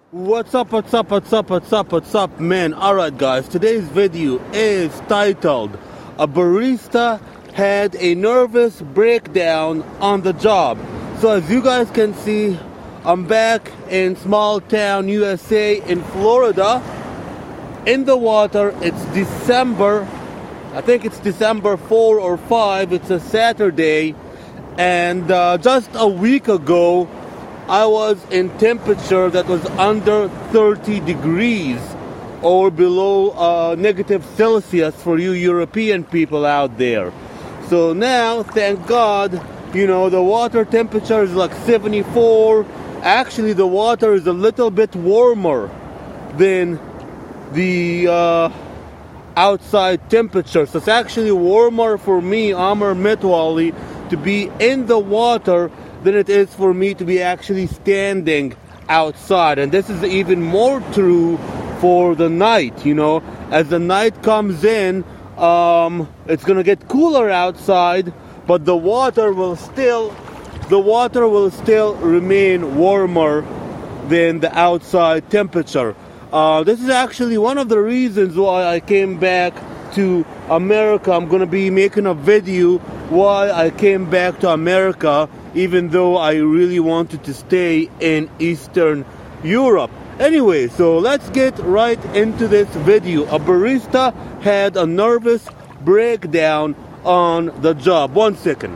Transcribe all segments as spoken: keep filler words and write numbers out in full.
What's up, what's up, what's up, what's up, what's up, man? Alright guys, today's video is titled, A Barista Had a Nervous Breakdown on the Job. So as you guys can see, I'm back in small town U S A in Florida. In the water, it's December, I think it's December fourth or fifth, it's a Saturday. And uh, just a week ago, I was in temperature that was under thirty degrees or below uh, negative Celsius for you European people out there. So now, thank God, you know, the water temperature is like seventy-four. Actually, the water is a little bit warmer than the uh, outside temperature. So it's actually warmer for me, Amr Mitwali, to be in the water than it is for me to be actually standing outside. And this is even more true for the night, you know. As the night comes in, um, it's gonna get cooler outside, but the water will still, the water will still remain warmer than the outside temperature. Uh, this is actually one of the reasons why I came back to America. I'm gonna be making a video why I came back to America, even though I really wanted to stay in Eastern Europe. Anyway, so let's get right into this video. A barista had a nervous breakdown on the job. One second.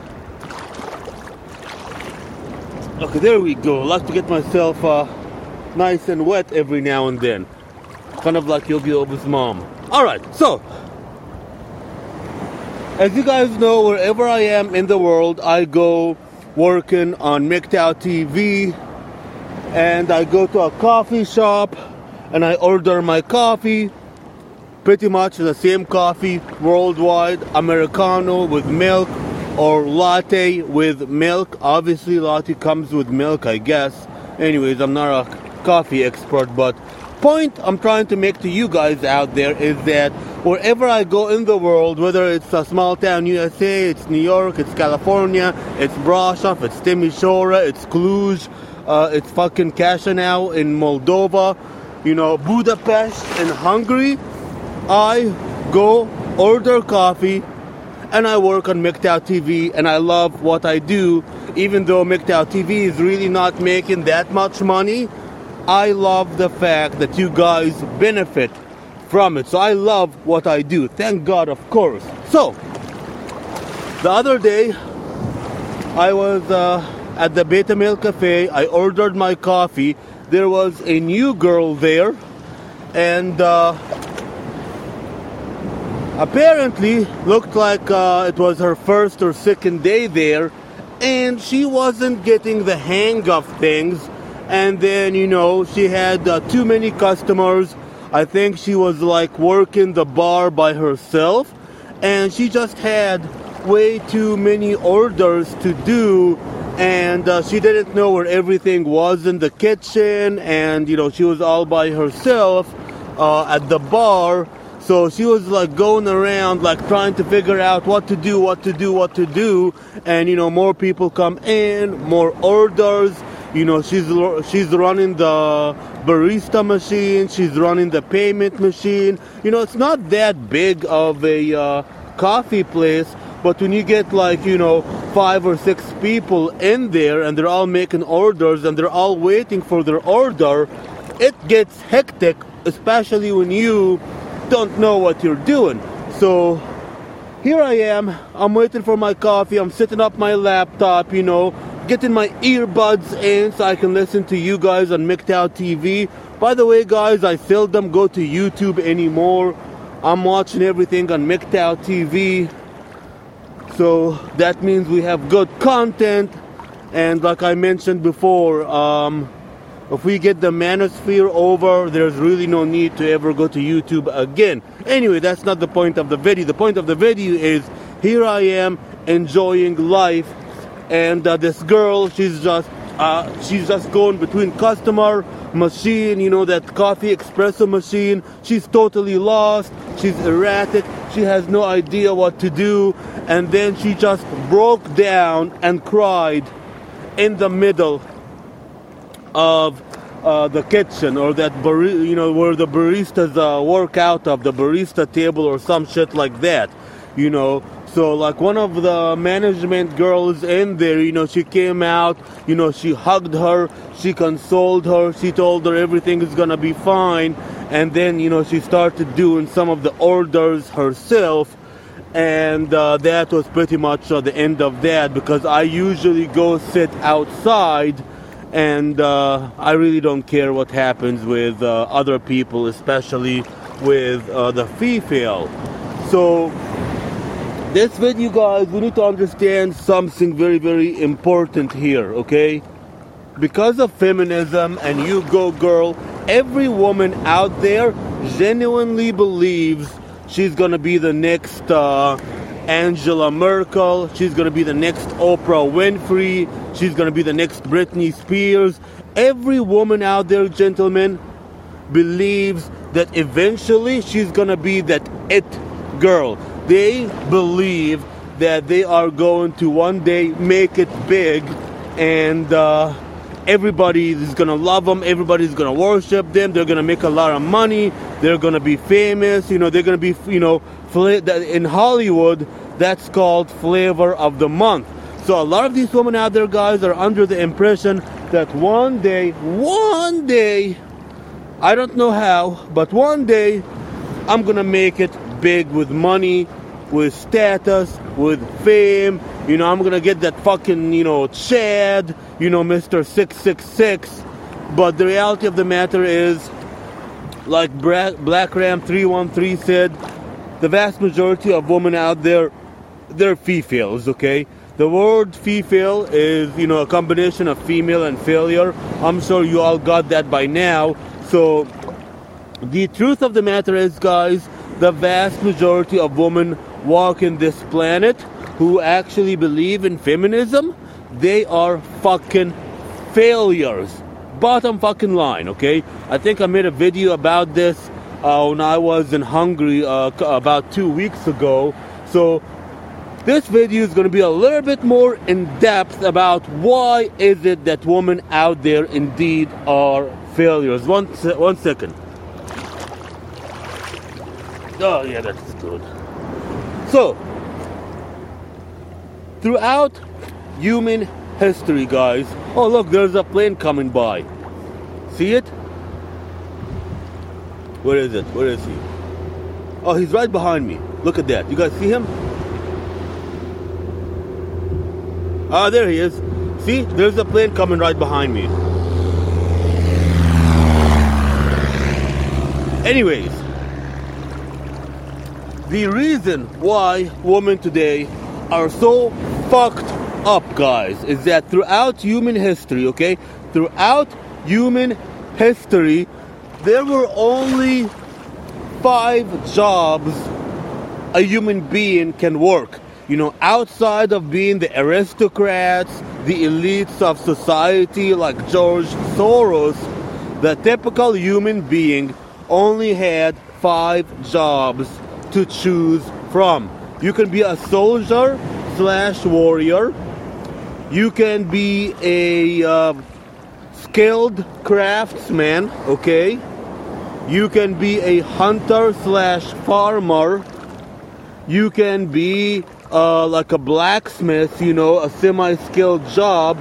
Okay, there we go. I like to get myself uh, nice and wet every now and then. Kind of like Yogi Oba's mom. Alright, so as you guys know, wherever I am in the world, I go working on M G T O W T V, and I go to a coffee shop and I order my coffee, pretty much the same coffee worldwide, Americano with milk or latte with milk. Obviously latte comes with milk, I guess. Anyways, I'm not a coffee expert, but point I'm trying to make to you guys out there is that wherever I go in the world, whether it's a small town U S A, it's New York, it's California, it's Brasov, it's Timisoara, it's Cluj, uh, it's fucking Chisinau in Moldova, you know, Budapest in Hungary, I go order coffee and I work on M G T O W T V, and I love what I do. Even though M G T O W T V is really not making that much money, I love the fact that you guys benefit from it. So I love what I do. Thank God, of course. So, the other day, I was uh, at the Beta Mail Cafe. I ordered my coffee. There was a new girl there. And uh, apparently, looked like uh, it was her first or second day there. And she wasn't getting the hang of things. And then, you know, she had uh, too many customers. I think she was like working the bar by herself, and she just had way too many orders to do, and uh, she didn't know where everything was in the kitchen, and you know, she was all by herself uh, at the bar. So she was like going around like trying to figure out what to do, what to do, what to do, and you know, more people come in, more orders. You know, she's she's running the barista machine, she's running the payment machine. You know, it's not that big of a uh, coffee place, but when you get like, you know, five or six people in there and they're all making orders and they're all waiting for their order, it gets hectic, especially when you don't know what you're doing. So here I am, I'm waiting for my coffee, I'm setting up my laptop, you know, getting my earbuds in so I can listen to you guys on M G T O W T V. By the way, guys, I seldom go to YouTube anymore. I'm watching everything on M G T O W T V. So that means we have good content. And like I mentioned before, um, if we get the manosphere over, there's really no need to ever go to YouTube again. Anyway, that's not the point of the video. The point of the video is, here I am enjoying life. And uh, this girl, she's just uh, she's just going between customer, machine, you know, that coffee espresso machine. She's totally lost. She's erratic. She has no idea what to do. And then she just broke down and cried in the middle of uh, the kitchen, or that bar- you know where the baristas uh, work out of, the barista table or some shit like that, you know. So like one of the management girls in there, you know, she came out, you know, she hugged her, she consoled her, she told her everything is gonna be fine, and then, you know, she started doing some of the orders herself, and uh, that was pretty much uh, the end of that, because I usually go sit outside, and uh, I really don't care what happens with uh, other people, especially with uh, the female. So this video, guys, we need to understand something very, very important here, okay? Because of feminism and you go girl, every woman out there genuinely believes she's gonna be the next uh, Angela Merkel, she's gonna be the next Oprah Winfrey, she's gonna be the next Britney Spears. Every woman out there, gentlemen, believes that eventually she's gonna be that it girl. They believe that they are going to one day make it big, and uh, everybody is going to love them, everybody's going to worship them, they're going to make a lot of money, they're going to be famous, you know, they're going to be, you know, in Hollywood, that's called flavor of the month. So a lot of these women out there, guys, are under the impression that one day, one day, I don't know how, but one day, I'm going to make it big with money, with status, with fame. You know, I'm gonna get that fucking, you know, Chad, you know, Mister six six six. But the reality of the matter is, like Bra- Black Ram three one three said, the vast majority of women out there, they're females, okay? The word female is, you know, a combination of female and failure. I'm sure you all got that by now. So the truth of the matter is, guys, the vast majority of women walking this planet who actually believe in feminism, they are fucking failures. Bottom fucking line, okay? I think I made a video about this uh, when I was in Hungary uh, about two weeks ago. So this video is going to be a little bit more in depth about why is it that women out there indeed are failures. One, one second. Oh, yeah, that's good. So, throughout human history, guys... Oh, look, there's a plane coming by. See it? Where is it? Where is he? Oh, he's right behind me. Look at that. You guys see him? Ah, there he is. See? There's a plane coming right behind me. Anyways, the reason why women today are so fucked up, guys, is that throughout human history, okay, throughout human history, there were only five jobs a human being can work. You know, outside of being the aristocrats, the elites of society like George Soros, the typical human being only had five jobs to choose from. You can be a soldier slash warrior. You can be a uh, skilled craftsman, okay? You can be a hunter slash farmer. You can be uh, like a blacksmith, you know, a semi-skilled job.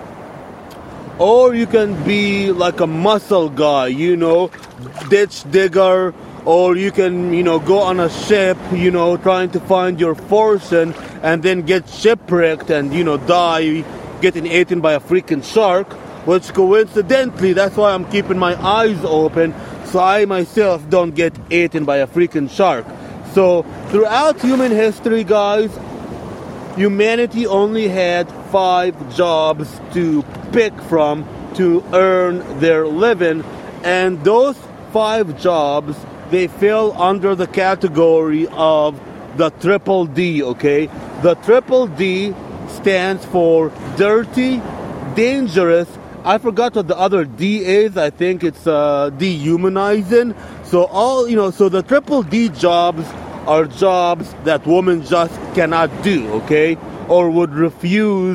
Or you can be like a muscle guy, you know, ditch digger. Or you can, you know, go on a ship, you know, trying to find your fortune and then get shipwrecked and, you know, die getting eaten by a freaking shark. Which coincidentally, that's why I'm keeping my eyes open, so I myself don't get eaten by a freaking shark. So, throughout human history, guys, humanity only had five jobs to pick from to earn their living. And those five jobs, they fell under the category of the triple D, okay? The triple D stands for dirty, dangerous. I forgot what the other D is. I think it's uh, dehumanizing. So all, you know, so the triple D jobs are jobs that women just cannot do, okay? Or would refuse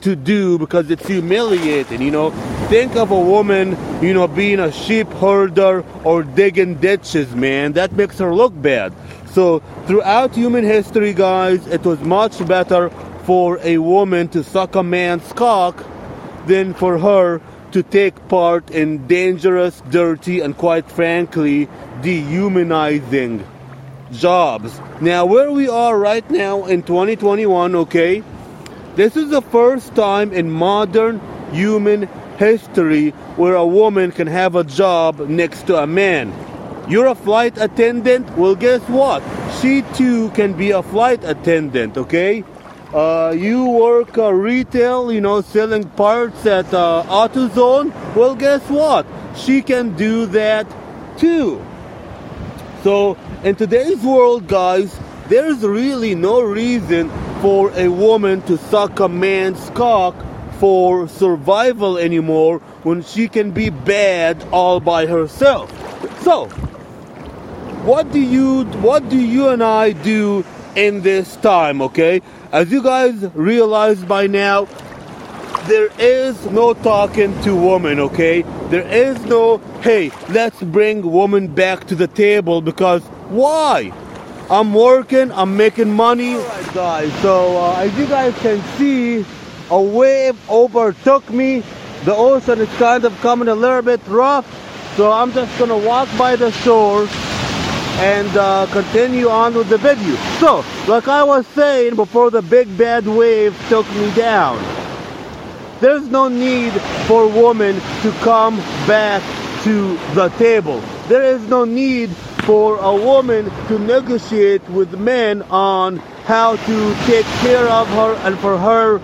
to do because it's humiliating, you know. Think of a woman, you know, being a sheep herder or digging ditches, man. That makes her look bad. So throughout human history, guys, it was much better for a woman to suck a man's cock than for her to take part in dangerous, dirty, and quite frankly, dehumanizing jobs. Now, where we are right now in twenty twenty-one, okay, this is the first time in modern human history where a woman can have a job next to a man. You're a flight attendant? Well, guess what? She too can be a flight attendant, okay? Uh, you work uh, retail, you know, selling parts at uh, AutoZone? Well, guess what? She can do that too. So, in today's world, guys, there's really no reason for a woman to suck a man's cock for survival anymore when she can be bad all by herself. So, what do you what do you and I do in this time, okay? As you guys realize by now, there is no talking to women, okay? There is no, hey, let's bring women back to the table because why? I'm working, I'm making money. Alright guys, so uh, as you guys can see, a wave overtook me. The ocean is kind of coming a little bit rough, so I'm just gonna walk by the shore and uh, continue on with the video. So, like I was saying before the big bad wave took me down, there's no need for women to come back to the table. There is no need for a woman to negotiate with men on how to take care of her and for her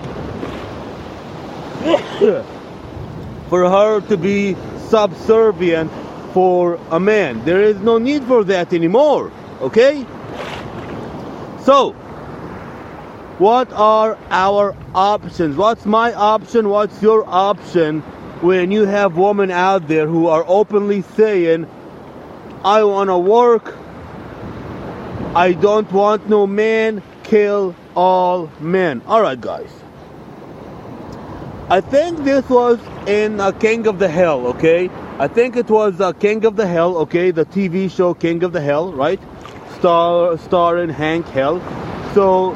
for her to be subservient for a man. There is no need for that anymore, okay? So, what are our options? What's my option? What's your option when you have women out there who are openly saying, I want to work, I don't want no man, kill all men? Alright guys, I think this was in uh, King of the Hill, okay? I think it was uh, King of the Hill, okay? The T V show King of the Hill, right? Star, starring Hank Hill. So,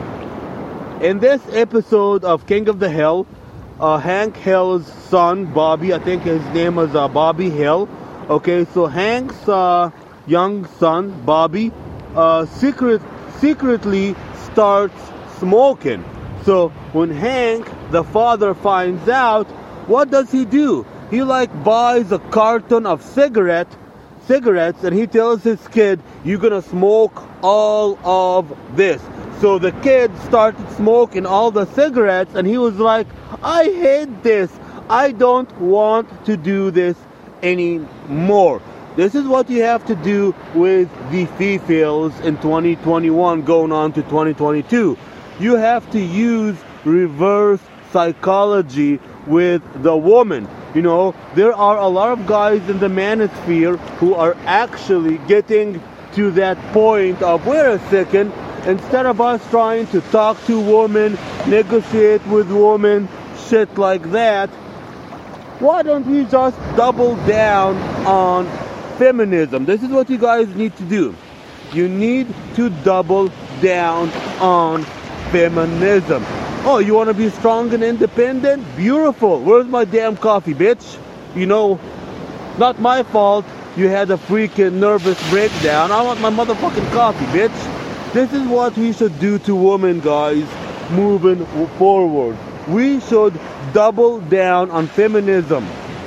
in this episode of King of the Hill, uh, Hank Hill's son, Bobby, I think his name was uh, Bobby Hill. Okay, so Hank's uh, young son, Bobby, uh, secret, secretly starts smoking. So when Hank, the father, finds out, what does he do? He like buys a carton of cigarette, cigarettes and he tells his kid, you're gonna smoke all of this. So the kid started smoking all the cigarettes and he was like, I hate this. I don't want to do this anymore. This is what you have to do with the females in twenty twenty-one going on to twenty twenty-two. You have to use reverse psychology with the woman. You know, there are a lot of guys in the manosphere who are actually getting to that point of, wait a second, instead of us trying to talk to women, negotiate with women, shit like that, why don't we just double down on feminism? This is what you guys need to do. You need to double down on feminism. Oh, you want to be strong and independent? Beautiful. Where's my damn coffee, bitch? You know, not my fault you had a freaking nervous breakdown. I want my motherfucking coffee, bitch. This is what we should do to women, guys, moving forward. We should double down on feminism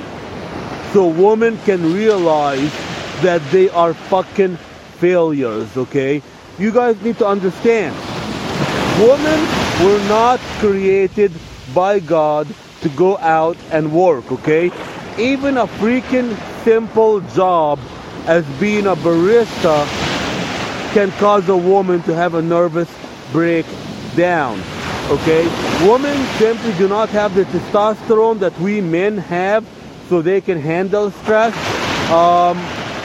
so women can realize that they are fucking failures, okay? You guys need to understand, women were not created by God to go out and work, okay? Even a freaking simple job as being a barista can cause a woman to have a nervous breakdown, okay? Women simply do not have the testosterone that we men have so they can handle stress. Um,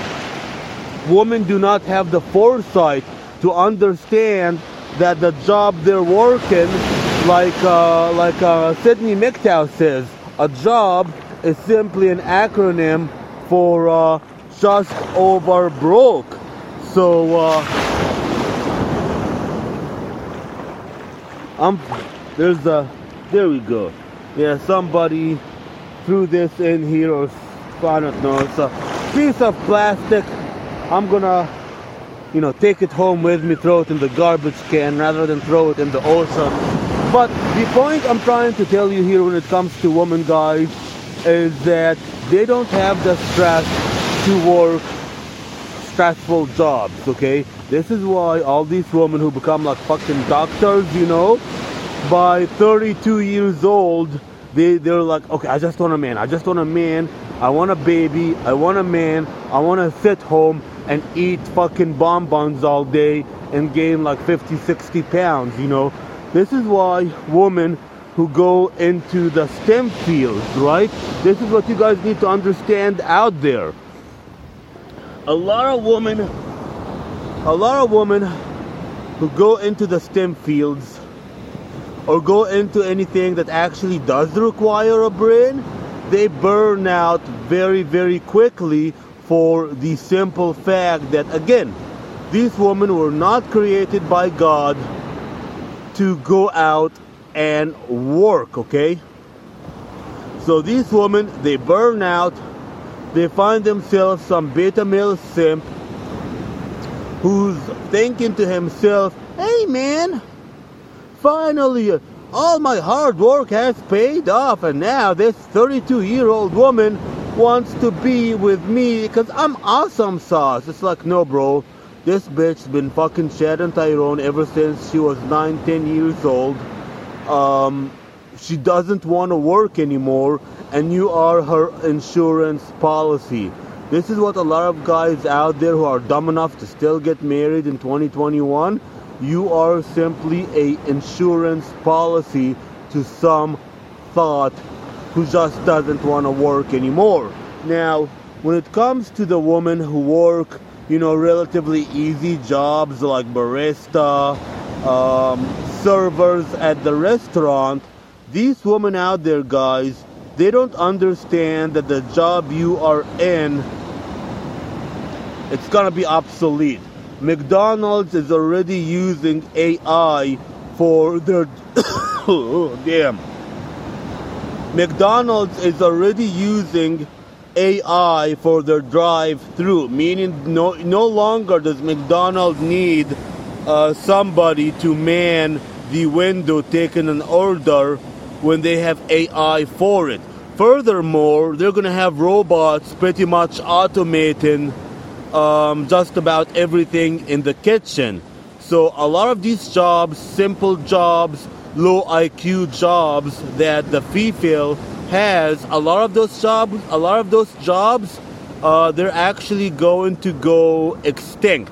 women do not have the foresight to understand that the job they're working Like uh, like uh, Sidney McTow says, a job is simply an acronym for uh, just over broke. So uh, I'm there's a there we go. Yeah, somebody threw this in here, or I don't know. It's a piece of plastic. I'm gonna, you know, take it home with me, throw it in the garbage can rather than throw it in the ocean. But the point I'm trying to tell you here when it comes to women, guys, is that they don't have the stress to work stressful jobs, okay? This is why all these women who become like fucking doctors, you know, by thirty-two years old, they, they're like, okay, I just want a man. I just want a man. I want a baby. I want a man. I want to sit home and eat fucking bonbons all day and gain like fifty, sixty pounds, you know? This is why women who go into the STEM fields, right? This is what you guys need to understand out there. A lot of women, a lot of women who go into the STEM fields or go into anything that actually does require a brain, they burn out very, very quickly for the simple fact that, again, these women were not created by God to go out and work, okay? So these women, they burn out. They find themselves some beta male simp who's thinking to himself, hey man, finally all my hard work has paid off, and now this thirty-two year old woman wants to be with me because I'm awesome sauce. It's like, no bro, this bitch's been fucking Chad and Tyrone ever since she was nine, ten years old. Um, she doesn't want to work anymore, and you are her insurance policy. This is what a lot of guys out there who are dumb enough to still get married in twenty twenty-one, you are simply a insurance policy to some thought who just doesn't want to work anymore. Now, when it comes to the women who work, you know, relatively easy jobs like barista, um, servers at the restaurant, these women out there, guys, they don't understand that the job you are in, it's gonna be obsolete. McDonald's is already using A I for their oh damn. McDonald's is already using A I for their drive-through, meaning no no longer does McDonald's need uh, somebody to man the window taking an order when they have A I for it. Furthermore, they're gonna have robots pretty much automating um, just about everything in the kitchen. So a lot of these jobs, simple jobs, low I Q jobs that the female has, a lot of those jobs, a lot of those jobs, uh, they're actually going to go extinct.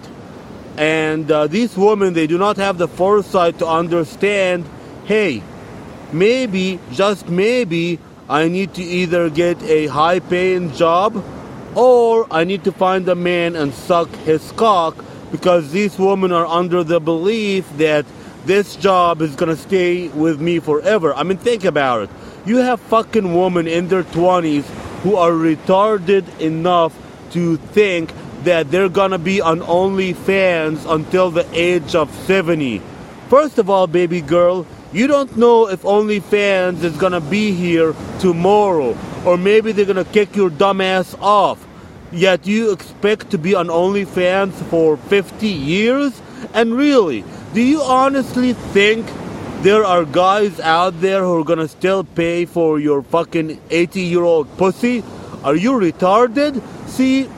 And uh, these women, they do not have the foresight to understand, hey, maybe, just maybe, I need to either get a high-paying job or I need to find a man and suck his cock, because these women are under the belief that this job is going to stay with me forever. I mean, think about it. You have fucking women in their twenties who are retarded enough to think that they're going to be on OnlyFans until the age of seventy. First of all, baby girl, you don't know if OnlyFans is gonna be here tomorrow, or maybe they're gonna kick your dumb ass off. Yet you expect to be on OnlyFans for fifty years? And really, do you honestly think there are guys out there who are gonna still pay for your fucking eighty year old pussy? Are you retarded? See,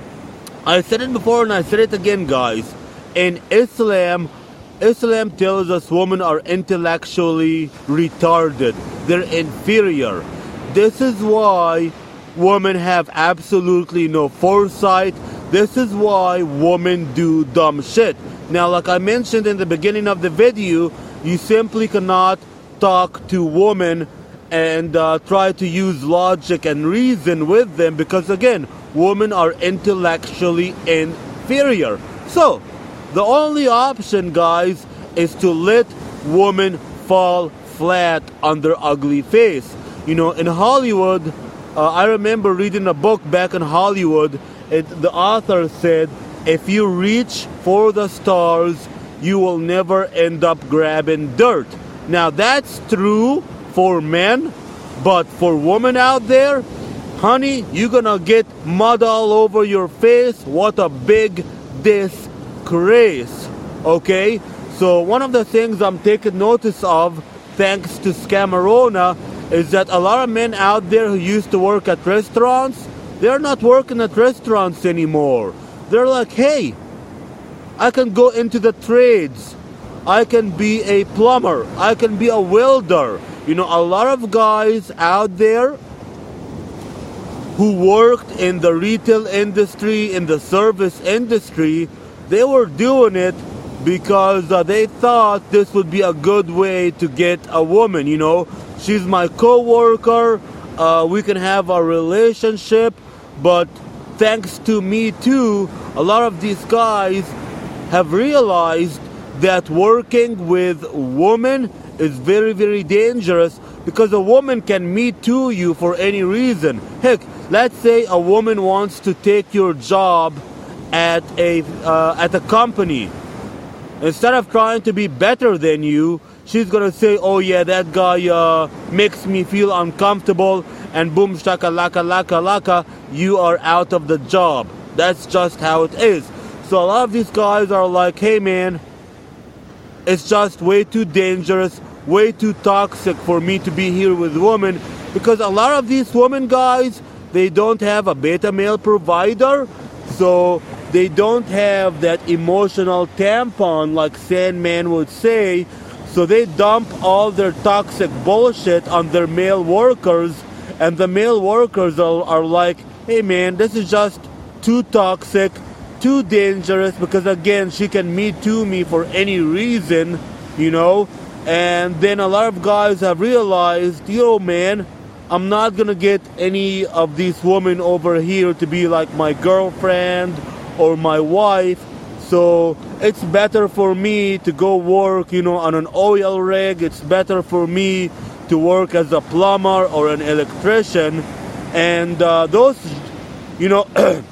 I said it before and I said it again, guys. In Islam, Islam tells us women are intellectually retarded. They're inferior. This is why women have absolutely no foresight. This is why women do dumb shit. Now, like I mentioned in the beginning of the video, you simply cannot talk to women and uh, try to use logic and reason with them, because again, women are intellectually inferior. So, the only option, guys, is to let women fall flat on their ugly face. You know, in Hollywood, uh, I remember reading a book back in Hollywood. It, the author said, if you reach for the stars, you will never end up grabbing dirt. Now, that's true for men, but for women out there, honey, you're gonna get mud all over your face. What a big disgrace. Okay? So one of the things I'm taking notice of, thanks to Scamarona, is that a lot of men out there who used to work at restaurants, they're not working at restaurants anymore. They're like, hey, I can go into the trades. I can be a plumber. I can be a welder. You know, a lot of guys out there who worked in the retail industry, in the service industry, they were doing it because uh, they thought this would be a good way to get a woman, you know. She's my co-worker, uh, we can have a relationship, but thanks to Me Too, a lot of these guys have realized that working with women is very, very dangerous because a woman can Me Too you for any reason. Heck, let's say a woman wants to take your job at a uh, at a company. Instead of trying to be better than you, she's gonna say, oh yeah, that guy uh, makes me feel uncomfortable, and boom, shaka laka laka laka, you are out of the job. That's just how it is. So a lot of these guys are like, hey man, it's just way too dangerous, way too toxic for me to be here with women, because a lot of these women guys, they don't have a beta male provider, so they don't have that emotional tampon like Sandman would say, so they dump all their toxic bullshit on their male workers, and the male workers are, are like, hey man, this is just too toxic, too dangerous, because again, she can Me Too me for any reason, you know. And then a lot of guys have realized, yo man, I'm not gonna get any of these women over here to be like my girlfriend or my wife, so it's better for me to go work, you know, on an oil rig. It's better for me to work as a plumber or an electrician. And uh, those, you know,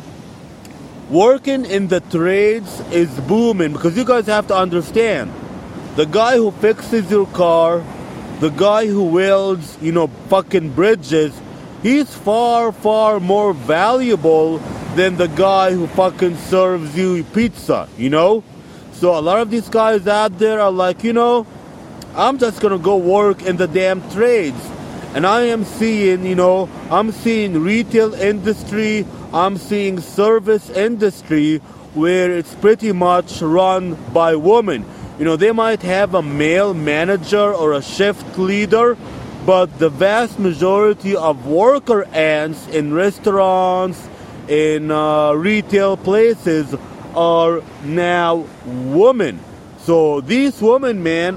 working in the trades is booming, because you guys have to understand, the guy who fixes your car, the guy who welds, you know, fucking bridges, he's far, far more valuable than the guy who fucking serves you pizza, you know? So a lot of these guys out there are like, you know, I'm just gonna go work in the damn trades. And I am seeing, you know, I'm seeing retail industry, I'm seeing service industry where it's pretty much run by women. You know, they might have a male manager or a shift leader, but the vast majority of worker ants in restaurants, in uh, retail places are now women. So these women, man,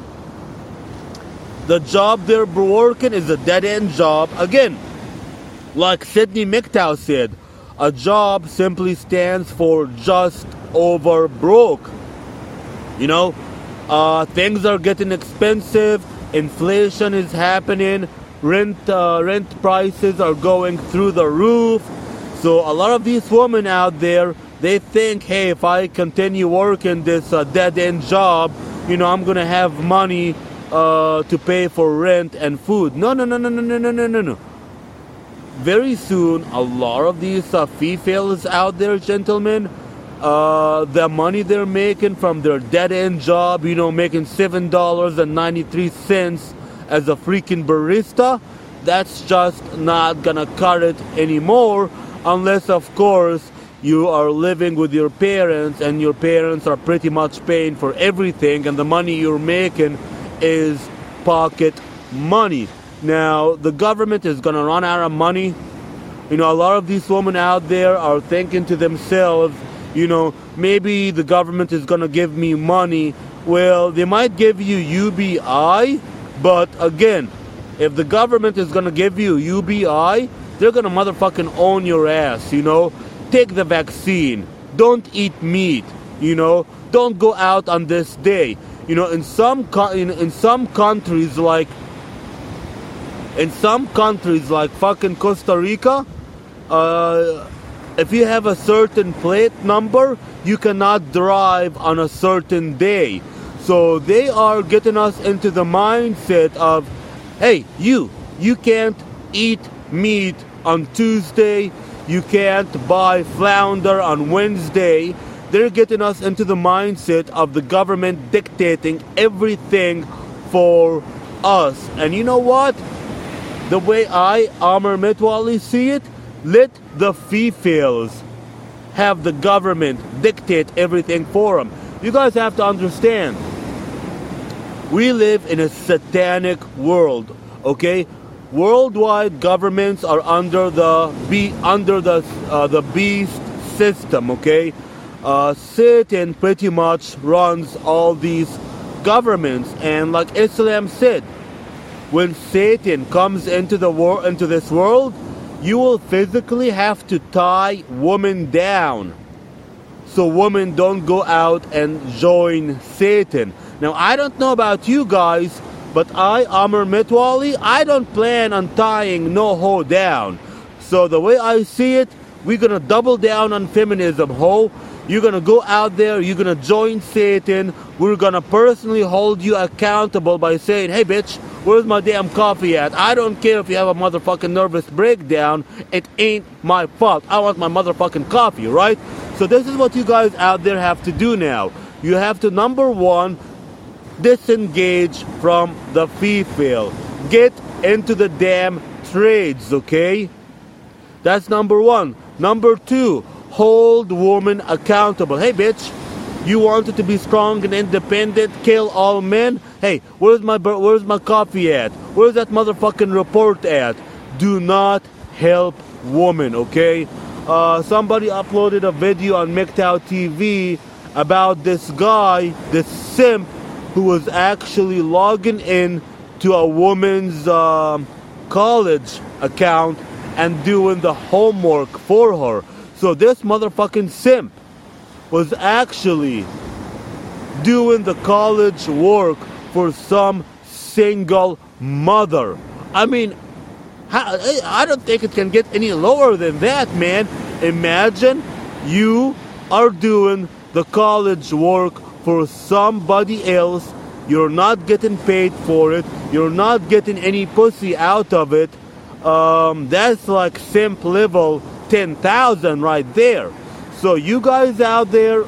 the job they're working is a dead-end job. Again, like Sidney McTow said, a job simply stands for just over broke. You know, uh, things are getting expensive, inflation is happening, rent uh, rent prices are going through the roof. So a lot of these women out there, they think, hey, if I continue working this uh, dead-end job, you know, I'm going to have money uh, to pay for rent and food. No, no, no, no, no, no, no, no, no, no. Very soon, a lot of these uh, females out there, gentlemen, uh, the money they're making from their dead-end job, you know, making seven dollars and ninety-three cents as a freaking barista, that's just not going to cut it anymore. Unless, of course, you are living with your parents and your parents are pretty much paying for everything, and the money you're making is pocket money. Now, the government is going to run out of money. You know, a lot of these women out there are thinking to themselves, you know, maybe the government is going to give me money. Well, they might give you U B I, but again, if the government is going to give you U B I, they're gonna motherfucking own your ass, you know? Take the vaccine. Don't eat meat, you know? Don't go out on this day. You know, in some co- in, in some countries like In some countries like fucking Costa Rica, uh, if you have a certain plate number, you cannot drive on a certain day. So they are getting us into the mindset of, hey, you, you can't eat meat on Tuesday, you can't buy flounder on Wednesday. They're getting us into the mindset of the government dictating everything for us. And you know what? The way I, Amr Metwali, see it, let the females have the government dictate everything for them. You guys have to understand, we live in a satanic world, okay? Worldwide governments are under the be under the uh, the beast system, okay? Uh, Satan pretty much runs all these governments, and like Islam said, when Satan comes into the wor- into this world, you will physically have to tie women down, so women don't go out and join Satan. Now, I don't know about you guys, but I, Amr Metwali, I don't plan on tying no hoe down. So the way I see it, we're gonna double down on feminism, ho. You're gonna go out there, you're gonna join Satan. We're gonna personally hold you accountable by saying, hey bitch, where's my damn coffee at? I don't care if you have a motherfucking nervous breakdown. It ain't my fault. I want my motherfucking coffee, right? So this is what you guys out there have to do now. You have to, number one, disengage from the female. Get into the damn trades, okay? That's number one. Number two, hold women accountable. Hey, bitch, you wanted to be strong and independent, kill all men? Hey, where's my where's my coffee at? Where's that motherfucking report at? Do not help women, okay? Uh, somebody uploaded a video on M G T O W T V about this guy, this simp, who was actually logging in to a woman's um, college account and doing the homework for her. So this motherfucking simp was actually doing the college work for some single mother. I mean, I don't think it can get any lower than that, man. Imagine you are doing the college work for somebody else. You're not getting paid for it. You're not getting any pussy out of it. Um, that's like simp level ten thousand right there. So you guys out there,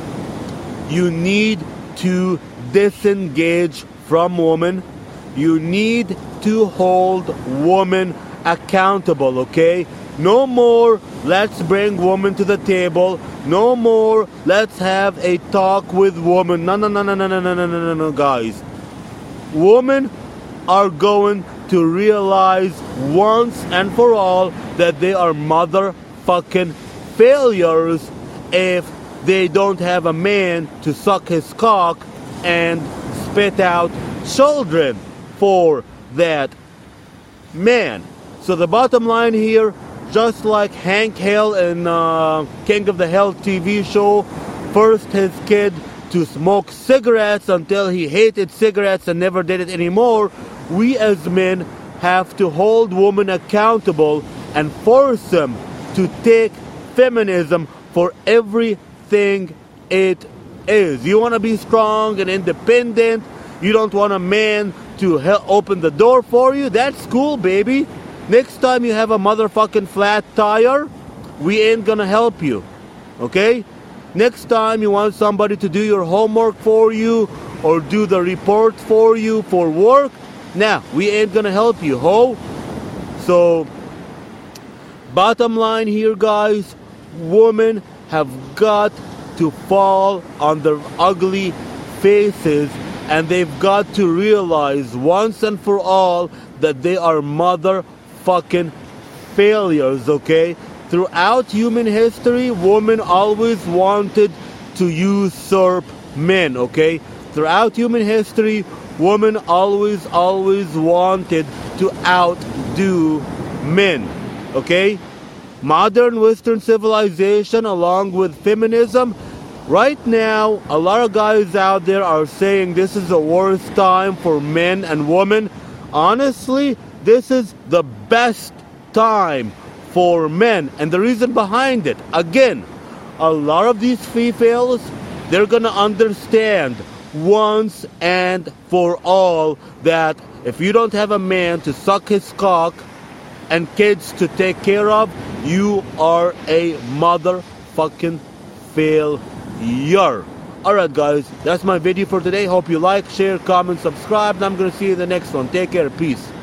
you need to disengage from women. You need to hold women accountable, okay? No more, let's bring women to the table. No more, let's have a talk with women. No, no, no, no, no, no, no, no, no, no, no, guys. Women are going to realize once and for all that they are motherfucking failures if they don't have a man to suck his cock and spit out children for that man. So the bottom line here, just like Hank Hill in uh, King of the Hill T V show forced his kid to smoke cigarettes until he hated cigarettes and never did it anymore, we as men have to hold women accountable and force them to take feminism for everything it is. You want to be strong and independent, you don't want a man to help open the door for you, that's cool, baby. Next time you have a motherfucking flat tire, we ain't gonna help you, okay? Next time you want somebody to do your homework for you or do the report for you for work, nah, we ain't gonna help you, ho. So, bottom line here, guys, women have got to fall on their ugly faces, and they've got to realize once and for all that they are motherfucking failures, okay? Throughout human history, women always wanted to usurp men, okay? Throughout human history, women always, always wanted to outdo men, okay? Modern Western civilization, along with feminism, right now, a lot of guys out there are saying this is the worst time for men and women. Honestly, this is the best time for men. And the reason behind it, again, a lot of these females, they're going to understand once and for all that if you don't have a man to suck his cock and kids to take care of, you are a motherfucking failure. Alright guys, that's my video for today. Hope you like, share, comment, subscribe, and I'm going to see you in the next one. Take care. Peace.